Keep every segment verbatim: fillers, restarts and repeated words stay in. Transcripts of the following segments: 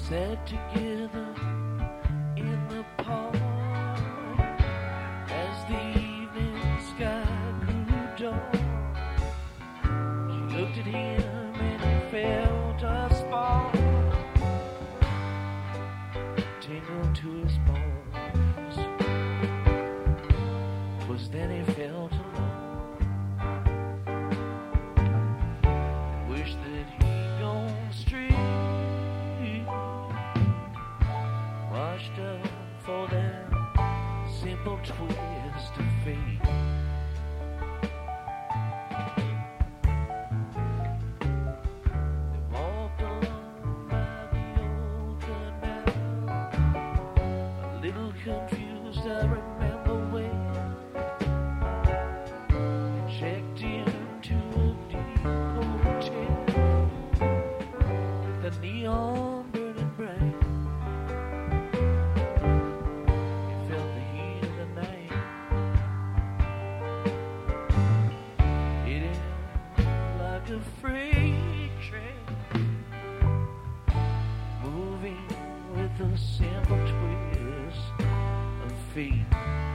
sat together in the park as the evening sky grew dark. She looked at him and he felt a spark tingle to his bones. 'Twas then he felt alone. Wish that he'd gone straight, washed up for that simple twist of fate. They walked along by the old canal, a little confused, I remember when they checked into a deep hotel, the neon burning bright. You felt the heat of the night hitting like a freight train, moving with a simple twist of fate.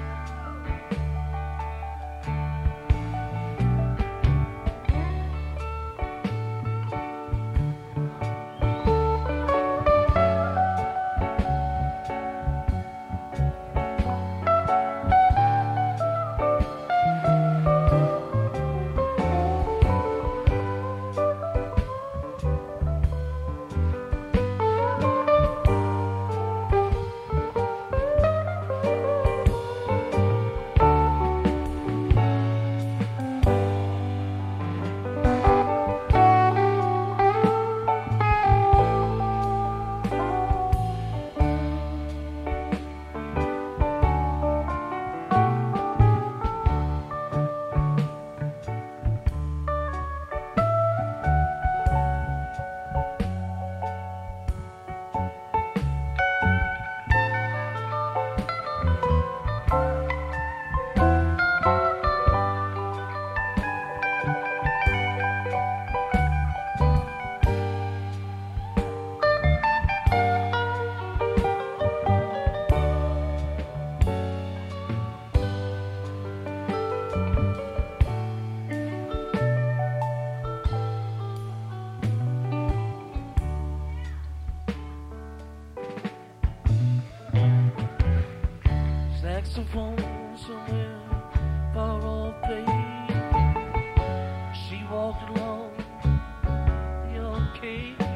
Saxophone somewhere far off played. She walked along the arcade.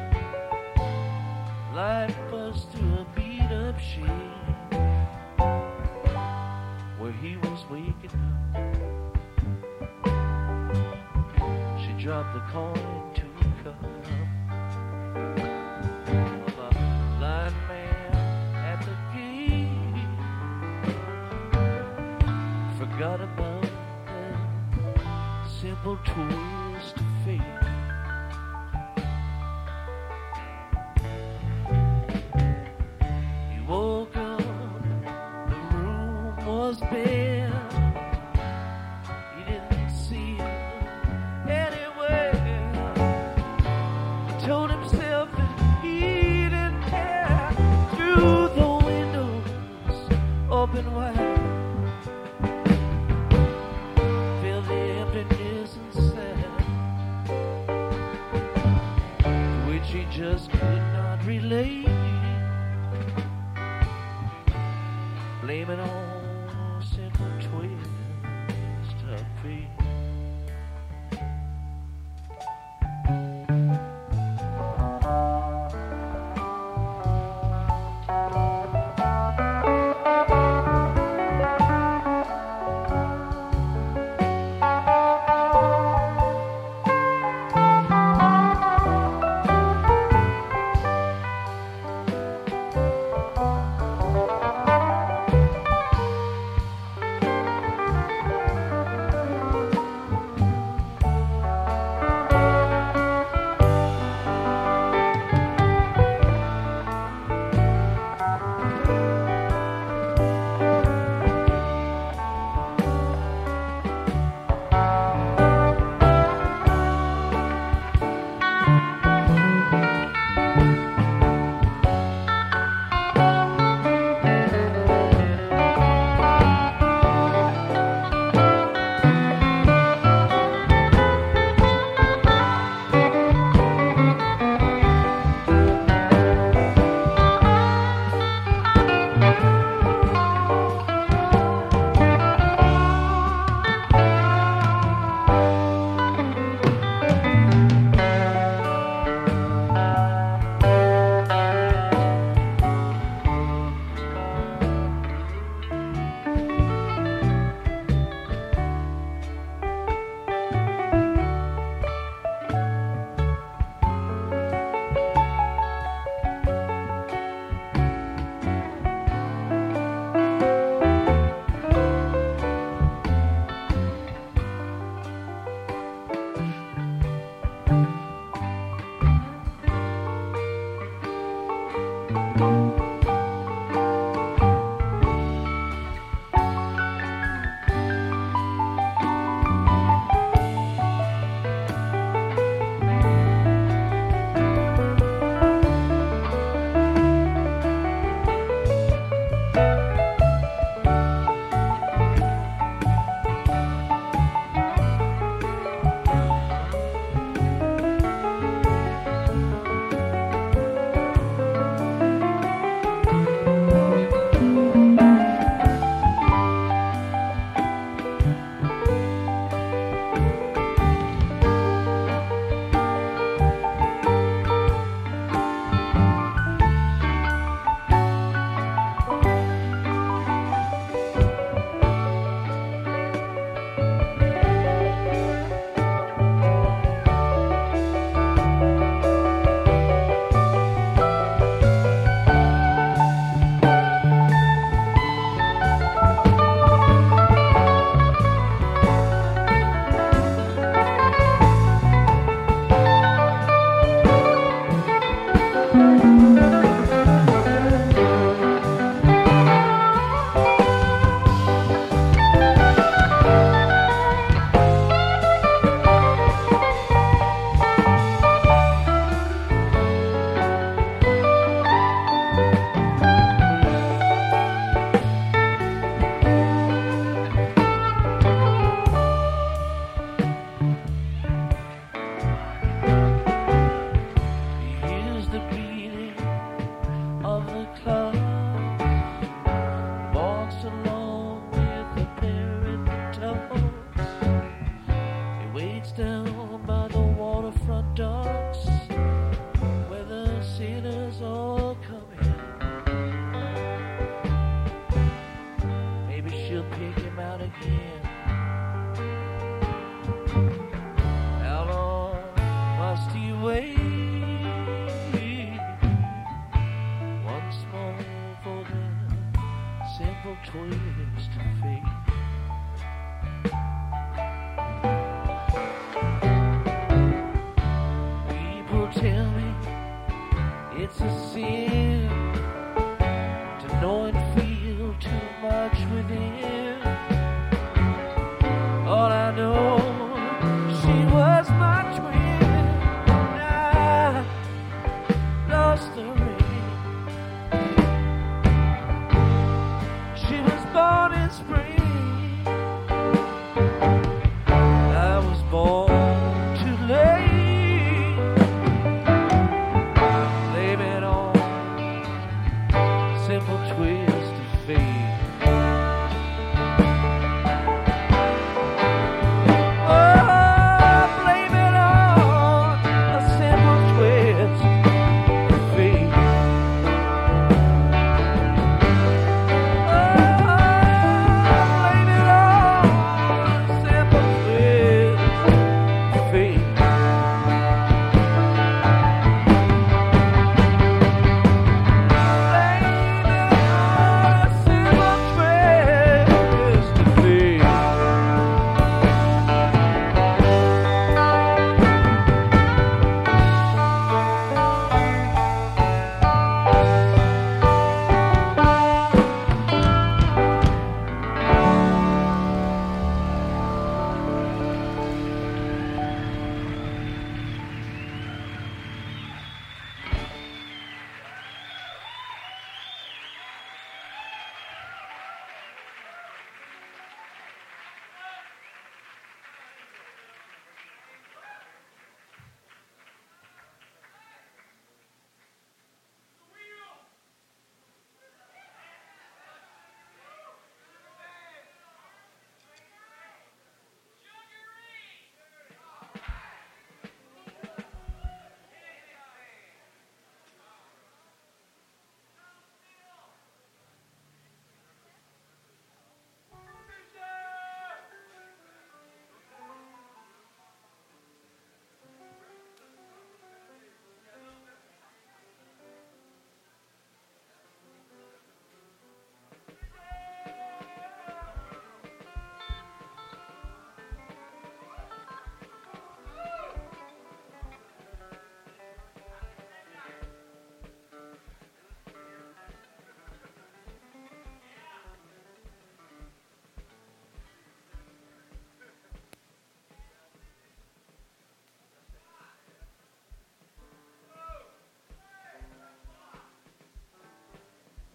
Light buzzed through a beat up shade where he was waking up. She dropped the coin to a cup. Well, the blind man at the gate forgot about that simple twist of fate. He woke up, the room was bare. He didn't see her anywhere. He told himself that he didn't care. Through the windows open wide, she just could not relate. Blame it on